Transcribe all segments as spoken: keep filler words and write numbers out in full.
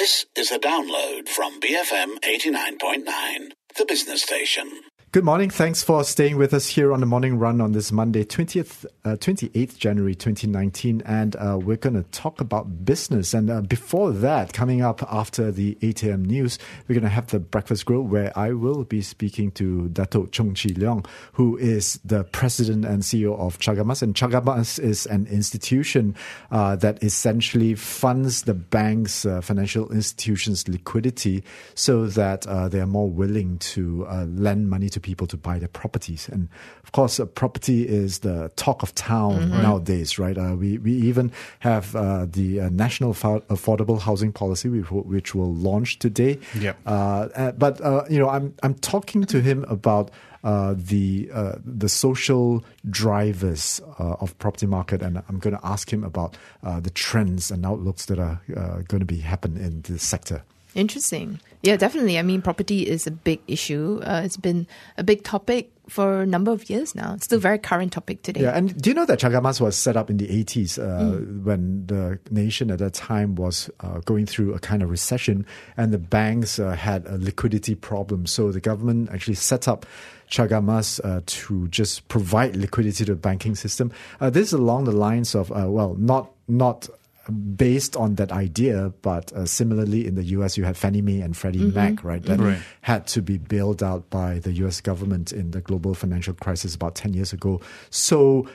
This is a download from B F M eighty-nine point nine, the business station. Good morning. Thanks for staying with us here on the Morning Run on this Monday, twentieth, uh, twenty-eighth January twenty nineteen. And uh, we're going to talk about business. And uh, before that, coming up after the eight a.m. news, we're going to have the Breakfast Grill, where I will be speaking to Dato' Chung Chi Leong, who is the president and C E O of Chagamas. And Chagamas is an institution uh, that essentially funds the bank's uh, financial institutions' liquidity so that uh, they are more willing to uh, lend money to people to buy their properties. And of course, uh, property is the talk of town mm-hmm. nowadays, right? Uh, we, we even have uh, the uh, National Affordable Housing Policy, which, which will launch today. Yep. Uh, uh, but, uh, you know, I'm, I'm talking to him about uh, the, uh, the social drivers uh, of property market. And I'm going to ask him about uh, the trends and outlooks that are uh, going to be happen in this sector. Interesting. Yeah, definitely. I mean, property is a big issue. Uh, it's been a big topic for a number of years now. It's still a very current topic today. Yeah, and do you know that Chagamas was set up in the eighties uh, mm. when the nation at that time was uh, going through a kind of recession and the banks uh, had a liquidity problem. So the government actually set up Chagamas uh, to just provide liquidity to the banking system. Uh, this is along the lines of, uh, well, not not... based on that idea, but uh, similarly in the U S you had Fannie Mae and Freddie mm-hmm. Mac, right? That right. had to be bailed out by the U S government in the global financial crisis about ten years ago. So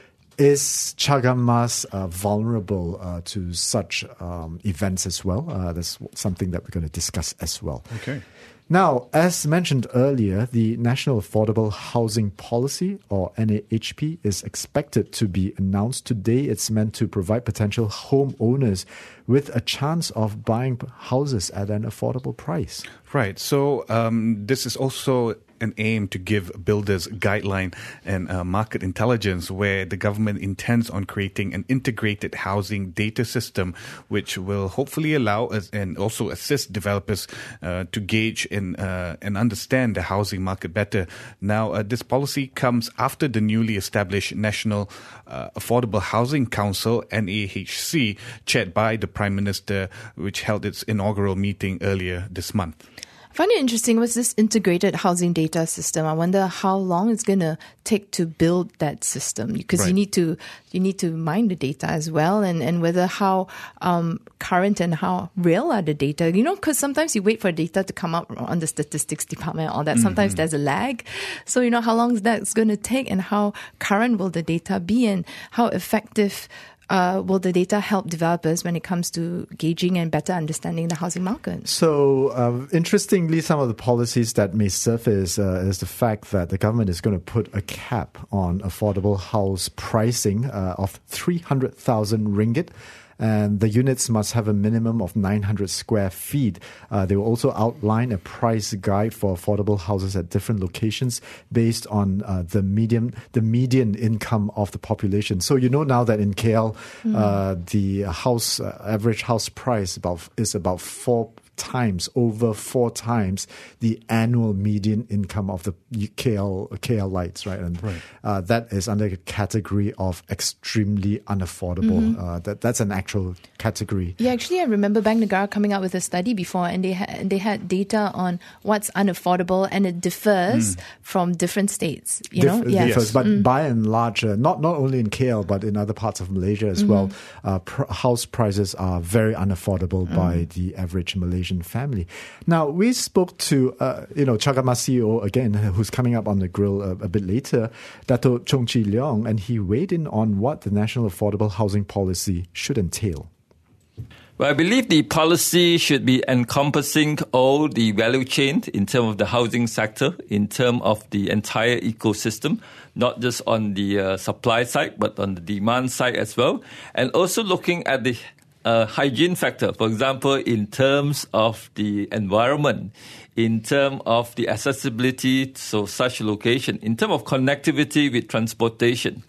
is Chagamas uh, vulnerable uh, to such um, events as well? Uh, that's something that we're going to discuss as well. Okay. Now, as mentioned earlier, the National Affordable Housing Policy, or N A H P, is expected to be announced today. It's meant to provide potential homeowners with a chance of buying houses at an affordable price. Right. So um, this is also an aim to give builders guideline and uh, market intelligence, where the government intends on creating an integrated housing data system, which will hopefully allow us and also assist developers uh, to gauge and, uh, and understand the housing market better. Now, uh, this policy comes after the newly established National uh, Affordable Housing Council, N A H C, chaired by the Prime Minister, which held its inaugural meeting earlier this month. I find it interesting with this integrated housing data system. I wonder how long it's going to take to build that system, because right. you need to you need to mine the data as well, and, and whether how um, current and how real are the data. You know, because sometimes you wait for data to come out on the statistics department and all that. Mm-hmm. Sometimes there's a lag. So, you know, how long is that going to take, and how current will the data be, and how effective Uh, will the data help developers when it comes to gauging and better understanding the housing market? So, uh, interestingly, some of the policies that may surface uh, is the fact that the government is going to put a cap on affordable house pricing uh, of three hundred thousand ringgit. And the units must have a minimum of nine hundred square feet. Uh, they will also outline a price guide for affordable houses at different locations based on uh, the median the median income of the population. So you know now that in K L, mm. uh, the house uh, average house price about is about four times, over four times the annual median income of the K L KLites, right? And right. Uh, that is under the category of extremely unaffordable. Mm-hmm. Uh, that that's an actual category. Yeah, actually, I remember Bank Negara coming out with a study before, and they had they had data on what's unaffordable, and it differs mm. from different states. You Dif- know, yeah. differs, but mm. by and large, uh, not not only in K L but in other parts of Malaysia as mm-hmm. well, uh, pr- house prices are very unaffordable mm. by the average Malaysian family. Now, we spoke to, uh, you know, Chagamas C E O again, who's coming up on the grill a, a bit later, Dato' Chung Chi Leong, and he weighed in on what the National Affordable Housing Policy should entail. Well, I believe the policy should be encompassing all the value chain in terms of the housing sector, in terms of the entire ecosystem, not just on the uh, supply side, but on the demand side as well, and also looking at the Uh, hygiene factor, for example, in terms of the environment, in terms of the accessibility to such location, in terms of connectivity with transportation,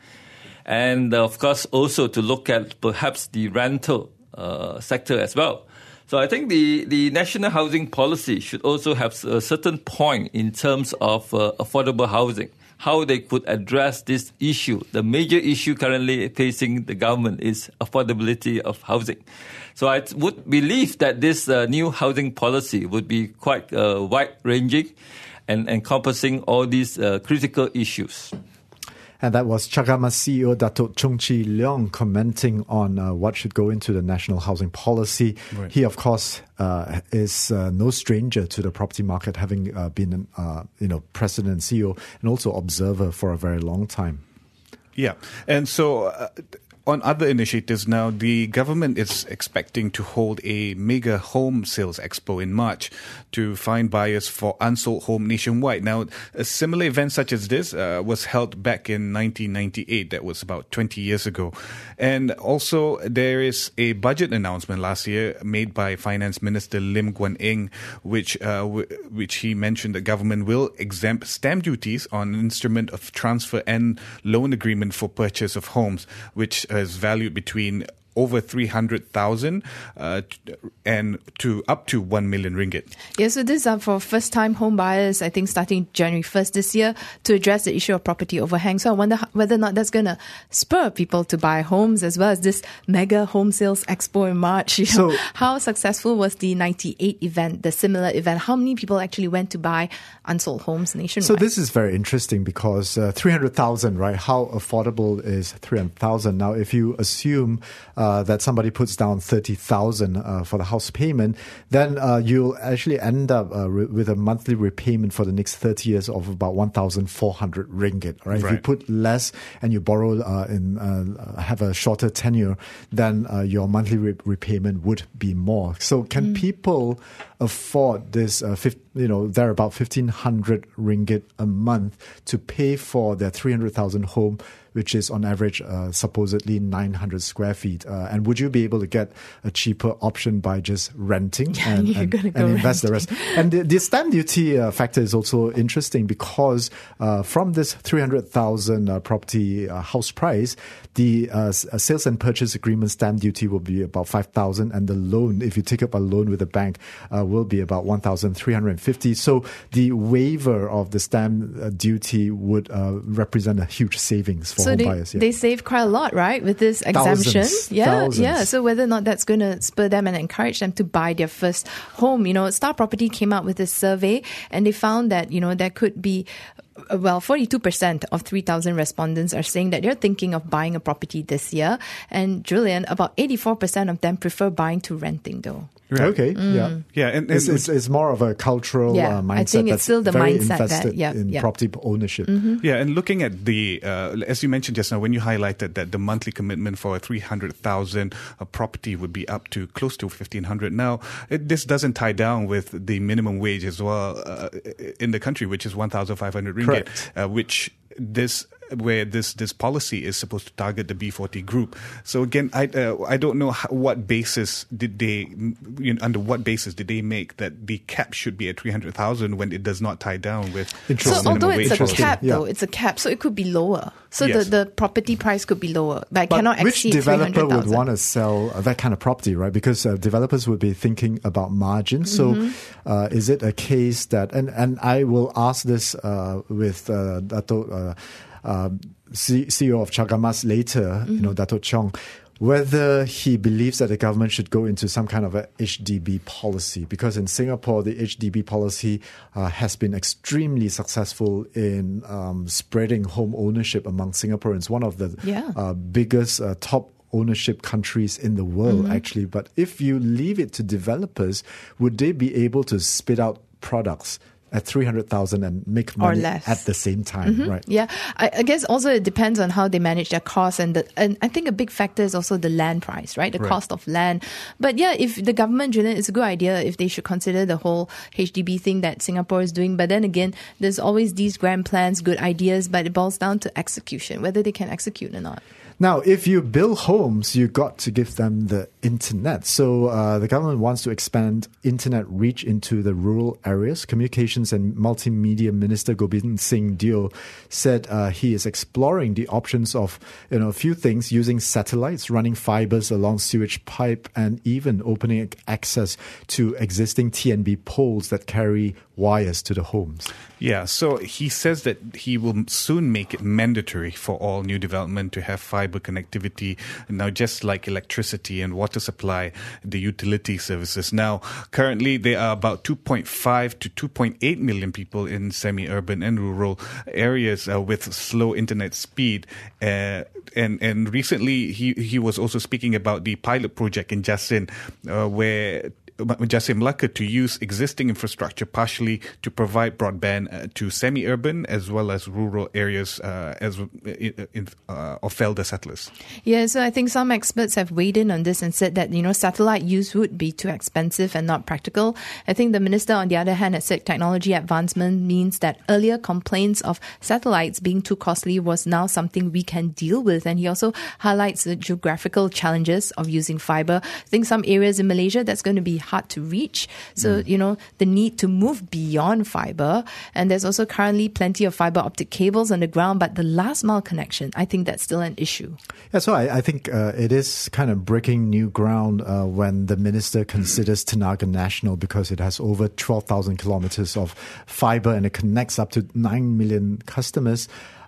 and uh, of course also to look at perhaps the rental uh, sector as well. So I think the, the national housing policy should also have a certain point in terms of uh, affordable housing. how they could address this issue. The major issue currently facing the government is affordability of housing. So I would believe that this uh, new housing policy would be quite uh, wide-ranging and encompassing all these uh, critical issues. And that was Cagamas C E O Dato' Chung Chee Leong commenting on uh, what should go into the national housing policy. Right. He, of course, uh, is uh, no stranger to the property market, having uh, been an uh, you know president, C E O, and also observer for a very long time. Yeah, and so uh, on other initiatives now, the government is expecting to hold a mega home sales expo in March to find buyers for unsold home nationwide. Now, a similar event such as this uh, was held back in nineteen ninety-eight. That was about twenty years ago. And also, there is a budget announcement last year made by Finance Minister Lim Guan Eng, which uh, w- which he mentioned the government will exempt stamp duties on instrument of transfer and loan agreement for purchase of homes, which is valued between over three hundred thousand uh, and to up to one million ringgit. Yeah, so this is uh, for first-time home buyers, I think starting January first this year, to address the issue of property overhang. So I wonder how, whether or not that's going to spur people to buy homes, as well as this mega home sales expo in March. You know, So- how successful was the ninety-eight event, the similar event? How many people actually went to buy unsold homes nationwide? So this is very interesting because uh, three hundred thousand, right? How affordable is three hundred thousand? Now, if you assume uh, that somebody puts down thirty thousand uh, for the house payment, then uh, you'll actually end up uh, re- with a monthly repayment for the next thirty years of about one thousand four hundred ringgit, right? If you Right. put less and you borrow uh, in uh, have a shorter tenure, then uh, your monthly re- repayment would be more. So can people afford this, uh, fif- you know, they're about fifteen hundred ringgit a month to pay for their three hundred thousand home, which is on average uh, supposedly nine hundred square feet? Uh, and would you be able to get a cheaper option by just renting Yeah, and, you're and, gonna and go invest the rest? And the, the stamp duty uh, factor is also interesting because uh, from this three hundred thousand uh, property uh, house price, the uh, s- uh, sales and purchase agreement stamp duty will be about five thousand, and the loan, if you take up a loan with a bank, uh, will be about one thousand three hundred fifty. So the waiver of the stamp uh, duty would uh, represent a huge savings for so home they, buyers. Yeah. they save quite a lot, right, with this exemption? Thousands, yeah, thousands. yeah. So whether or not that's going to spur them and encourage them to buy their first home. You know, Star Property came out with this survey and they found that, you know, there could be, uh, well, forty-two percent of three thousand respondents are saying that they're thinking of buying a property this year. And Julian, about eighty-four percent of them prefer buying to renting though. Right. Okay, yeah. Yeah, and, and It's, it's, it's more of a cultural Yeah, uh, mindset. I think it's that's still the very mindset that- invested yeah, in yeah. property ownership. Yeah, and looking at the, uh, as you mentioned just now, when you highlighted that the monthly commitment for a three hundred thousand uh, property would be up to close to fifteen hundred. Now, it, this doesn't tie down with the minimum wage as well uh, in the country, which is one thousand five hundred ringgit, Correct. uh, which this where this this policy is supposed to target the B forty group. So again, I uh, I don't know how, what basis did they you know, under what basis did they make that the cap should be at three hundred thousand when it does not tie down with So Interesting. although minimum it's wage a policy? cap, Yeah. though, it's a cap, so it could be lower. So Yes. the, the property price could be lower, but it But cannot which exceed three developer hundred would thousand. want to sell uh, that kind of property, right? Because uh, developers would be thinking about margin. So Mm-hmm. uh, is it a case that, and, and I will ask this uh, with uh, Dato' uh, uh, C- CEO of Chagamas later, you know, Dato' Chong, whether he believes that the government should go into some kind of a H D B policy. Because in Singapore, the H D B policy uh, has been extremely successful in um, spreading home ownership among Singaporeans. One of the Yeah. uh, biggest uh, top ownership countries in the world, Mm-hmm. actually. But if you leave it to developers, would they be able to spit out products at three hundred thousand and make Or money less. at the same time, right? Yeah, I, I guess also it depends on how they manage their costs, and the, and I think a big factor is also the land price, right? The Right. cost of land. But yeah, if the government, Julian, it's a good idea if they should consider the whole H D B thing that Singapore is doing. But then again, there's always these grand plans, good ideas, but it boils down to execution, whether they can execute or not. Now, if you build homes, you got to give them the internet. So uh, the government wants to expand internet reach into the rural areas. Communications and Multimedia Minister Gobind Singh Deo said uh, he is exploring the options of, you know, a few things, using satellites, running fibers along sewage pipe, and even opening access to existing T N B poles that carry wires to the homes. Yeah, so he says that he will soon make it mandatory for all new development to have fiber connectivity. Now, just like electricity and water supply, the utility services. Now, currently there are about two point five to two point eight million people in semi-urban and rural areas uh, with slow internet speed. Uh, and and recently he, he was also speaking about the pilot project in Jasin, uh, where Jasim Melaka to use existing infrastructure partially to provide broadband uh, to semi-urban as well as rural areas uh, as in, in, uh, of Felder settlers. Yeah, so I think some experts have weighed in on this and said that, you know, satellite use would be too expensive and not practical. I think the minister, on the other hand, has said technology advancement means that earlier complaints of satellites being too costly was now something we can deal with. And he also highlights the geographical challenges of using fiber. I think some areas in Malaysia that's going to be hard to reach. So, mm. you know, the need to move beyond fiber. And there's also currently plenty of fiber optic cables on the ground, but the last mile connection, I think that's still an issue. Yeah, so I, I think uh, it is kind of breaking new ground uh, when the minister considers Tenaga Nasional, because it has over twelve thousand kilometers of fiber and it connects up to nine million customers.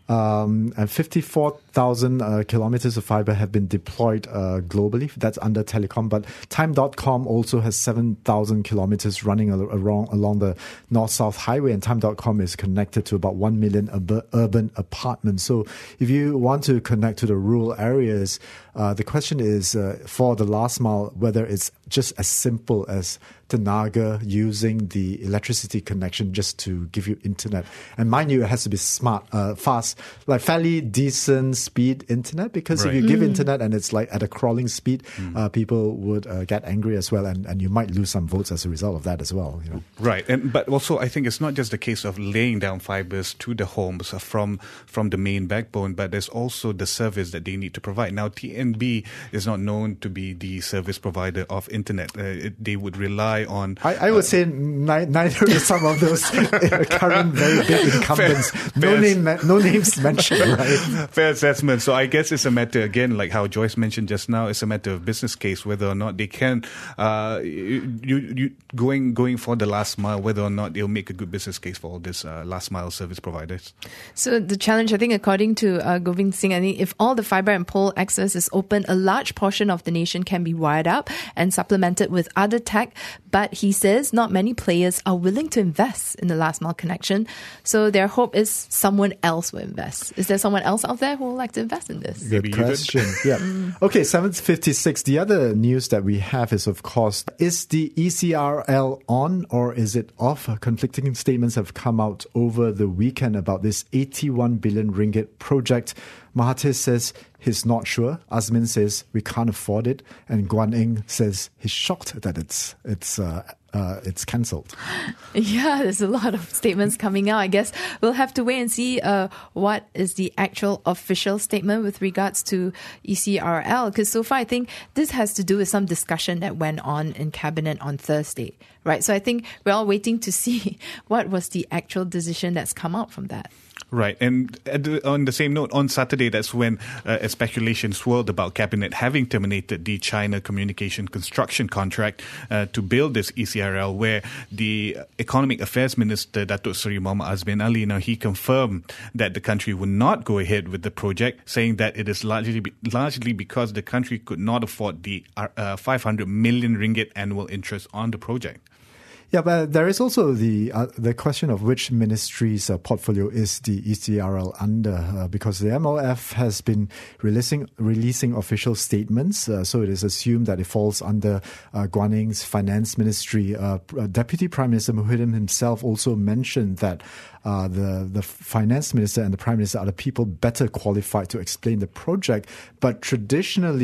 Um, and fifty-four thousand uh, kilometers of fiber have been deployed uh, globally. That's under telecom. But Time dot com also has seven thousand kilometers running al- along, along the north-south highway. And Time dot com is connected to about one million ub- urban apartments. So if you want to connect to the rural areas, uh, the question is uh, for the last mile, whether it's just as simple as Tenaga using the electricity connection just to give you internet. And mind you, it has to be smart, uh, fast, like fairly decent speed internet, because right. if you give Mm. internet and it's like at a crawling speed, mm. uh, people would uh, get angry as well, and, and you might lose some votes as a result of that as well. You know? Right, and but also I think it's not just the case of laying down fibers to the homes from from the main backbone, but there's also the service that they need to provide. Now, T N B is not known to be the service provider of internet. Uh, it, they would rely on. I, I would uh, say ni- neither is some of those current very big incumbents. Fair, no fair, name, no names mentioned. Right? Fair assessment. So I guess it's a matter again, like how Joyce mentioned just now. It's a matter of business case whether or not they can uh, you, you going going for the last mile, whether or not they'll make a good business case for all these uh, last mile service providers. So the challenge, I think, according to uh, Govind Singh, I think if all the fiber and pole access is open, a large portion of the nation can be wired up and supplemented with other tech. But he says not many players are willing to invest in the last mile connection. So their hope is someone else will invest. Is there someone else out there who would like to invest in this? Good Maybe question. Yeah. Mm. Okay, seven fifty-six. The other news that we have is, of course, is the E C R L on or is it off? Conflicting statements have come out over the weekend about this eighty-one billion ringgit project. Mahathir says he's not sure. Azmin says we can't afford it. And Guan Eng says he's shocked that it's it's uh, uh, it's cancelled. Yeah, there's a lot of statements coming out. I guess we'll have to wait and see uh, what is the actual official statement with regards to E C R L. Because so far, I think this has to do with some discussion that went on in Cabinet on Thursday, right? So I think we're all waiting to see what was the actual decision that's come out from that. Right. And on the same note, on Saturday, that's when uh, a speculation swirled about Cabinet having terminated the China Communication Construction contract uh, to build this E C R L, where the Economic Affairs Minister, Datuk Seri Muhammad Azmin Ali, now he confirmed that the country would not go ahead with the project, saying that it is largely be, largely because the country could not afford the uh, five hundred million ringgit annual interest on the project. Yeah, but there is also the uh, the question of which ministry's uh, portfolio is the E C R L under, uh, because the M O F has been releasing releasing official statements, uh, so it is assumed that it falls under uh, Guan Eng's finance ministry. Uh, Deputy Prime Minister Muhyiddin himself also mentioned that uh, the the finance minister and the prime minister are the people better qualified to explain the project, but traditionally,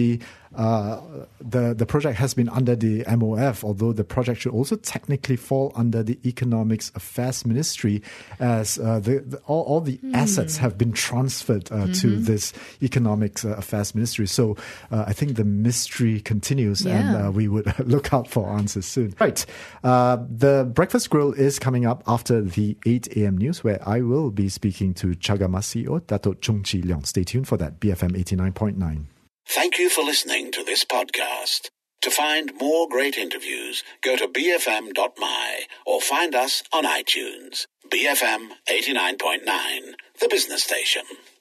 uh, the, the project has been under the M O F, although the project should also technically fall under the Economics Affairs Ministry, as uh, the, the, all, all the mm. assets have been transferred uh, mm-hmm. to this Economics uh, Affairs Ministry. So uh, I think the mystery continues, yeah. and uh, we would look out for answers soon. Right. Uh, the Breakfast Grill is coming up after the eight a.m. news, where I will be speaking to Cagama C E O Dato' Chung Chi Leong. Stay tuned for that. B F M eighty-nine point nine. Thank you for listening to this podcast. To find more great interviews, go to b f m dot m y or find us on iTunes. B F M eighty-nine point nine, the business station.